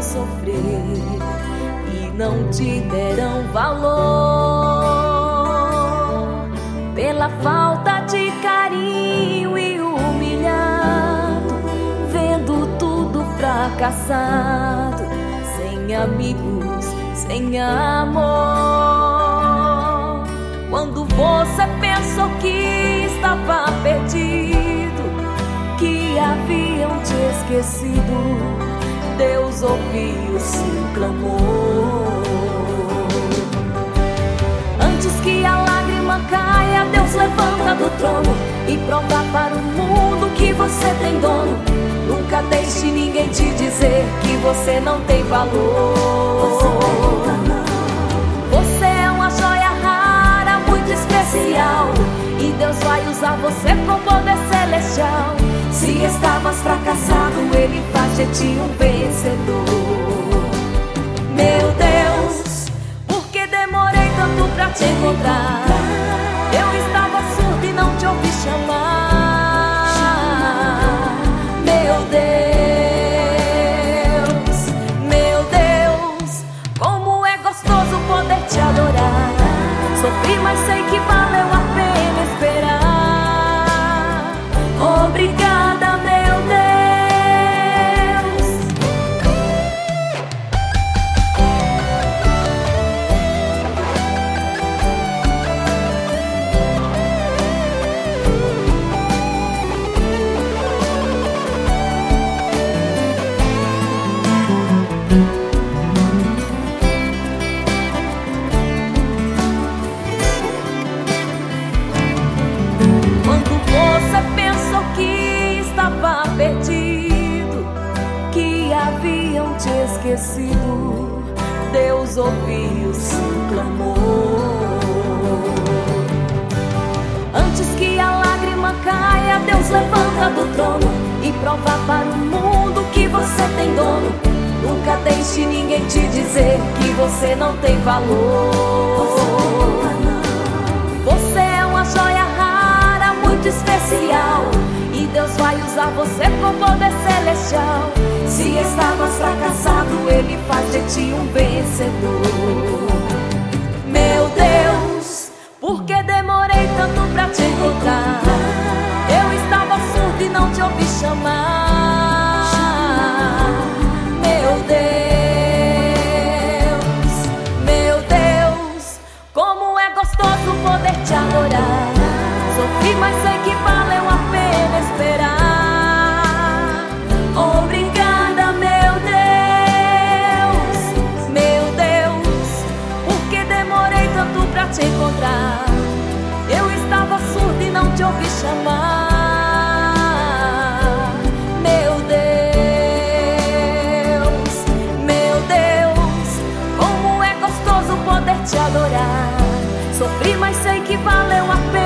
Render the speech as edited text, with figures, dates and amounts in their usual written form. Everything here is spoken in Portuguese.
sofrer e não te deram valor pela falta de carinho e humilhado, vendo tudo fracassado, sem amigos, sem amor. Quando você pensou que estava perdido, que haviam te esquecido, Deus ouviu seu clamor. Antes que a lágrima caia, Deus levanta do trono e prova para o mundo que você tem dono. Nunca deixe ninguém te dizer que você não tem valor. Você é uma joia rara, muito especial, e Deus vai usar você com poder celestial. Se estavas fracassado, Ele faz de ti um vencedor. Meu Deus, por que demorei tanto pra te encontrar? Eu estava surdo e não te ouvi chamar. Meu Deus, como é gostoso poder te adorar. Sofri, mas sei que valeu a pena esperar. Obrigada, meu Deus. Perdido, que haviam te esquecido, Deus ouviu seu clamor. Antes que a lágrima caia, Deus levanta do trono e prova para o mundo que você tem dono. Nunca deixe ninguém te dizer que você não tem valor. Você é uma joia rara, muito especial, e Deus vai usar você com poder celestial. Se estavas fracassado, Ele faz de ti um vencedor. Meu Deus, por que demorei tanto pra te encontrar? Eu estava surdo e não te ouvi chamar. Meu Deus, como é gostoso poder te adorar. Sofri, mas sei que valeu a pena esperar. Obrigada, meu Deus, por que demorei tanto pra te encontrar? Eu estava surdo e não te ouvi chamar. Meu Deus, como é gostoso poder te adorar. Sofri, mas sei que valeu a pena